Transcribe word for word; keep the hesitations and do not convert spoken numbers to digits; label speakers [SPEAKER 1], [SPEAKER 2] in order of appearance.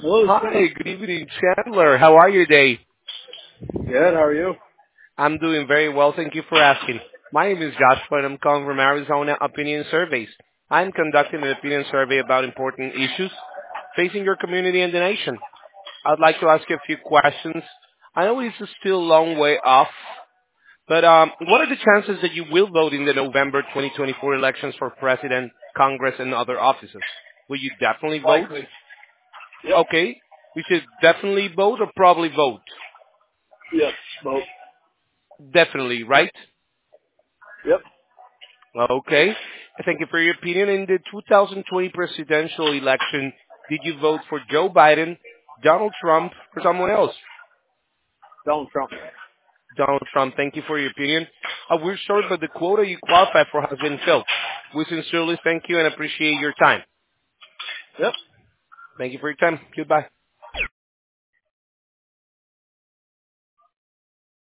[SPEAKER 1] Hello,
[SPEAKER 2] Hi, good evening, Chandler. How are you today?
[SPEAKER 1] good. How are you?
[SPEAKER 2] I'm doing very well. Thank you for asking. My name is Joshua, and I'm calling from Arizona Opinion Surveys. I'm conducting an opinion survey about important issues facing your community and the nation. I'd like to ask you a few questions. I know it's still a long way off, but um, what are the chances that you will vote in the November twenty twenty-four elections for president, Congress, and other offices? Will you definitely vote?
[SPEAKER 1] Likely. Yep.
[SPEAKER 2] Okay. We should definitely vote or probably vote?
[SPEAKER 1] Yes. Both.
[SPEAKER 2] Definitely, right?
[SPEAKER 1] Yep.
[SPEAKER 2] Okay. Thank you for your opinion. In the two thousand twenty presidential election, did you vote for Joe Biden, Donald Trump, or someone else?
[SPEAKER 1] Donald Trump.
[SPEAKER 2] Donald Trump, thank you for your opinion. Uh, we're sorry, but the quota you qualify for has been filled. We sincerely thank you and appreciate your time.
[SPEAKER 1] Yep.
[SPEAKER 2] Thank you for your time. Goodbye.